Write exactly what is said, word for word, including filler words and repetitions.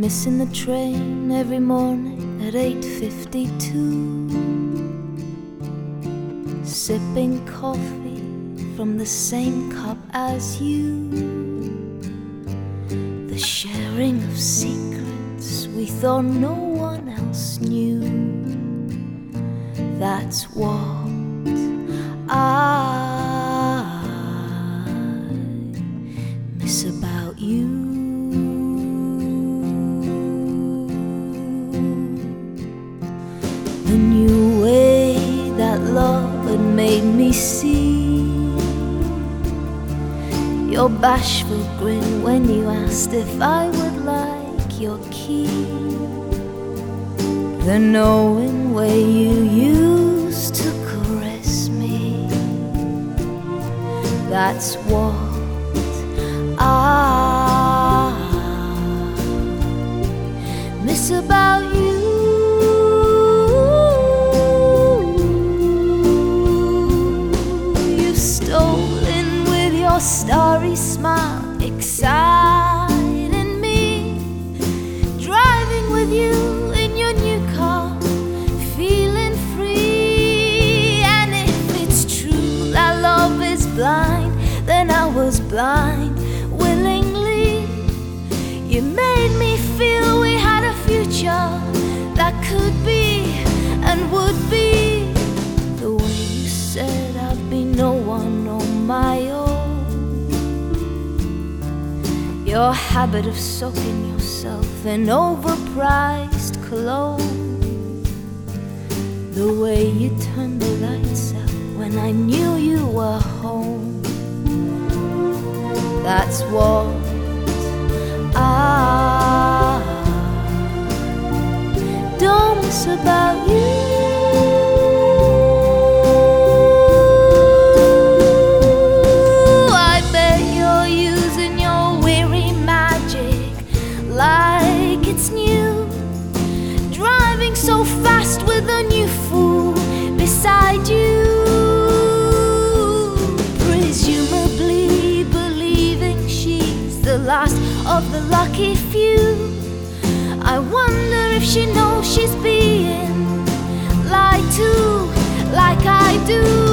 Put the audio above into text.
Missing the train every morning at eight fifty-two, sipping coffee from the same cup as you, the sharing of secrets we thought no one else knew. That's what I miss about you. The new way that love had made me see your bashful grin when you asked if I would like your key, the knowing way you used to caress me. That's what I miss about you. Your starry smile exciting me, driving with you in your new car, feeling free. And if it's true that love is blind, then I was blind willingly. You made me feel we had a future that could be and would be. The way you said I'd be no one on my own, your habit of soaking yourself in overpriced cologne, the way you turned the lights out when I knew you were home. That's what I don't miss about you. Like it's new, driving so fast with a new fool beside you, presumably believing she's the last of the lucky few. I wonder if she knows she's being lied to like I do.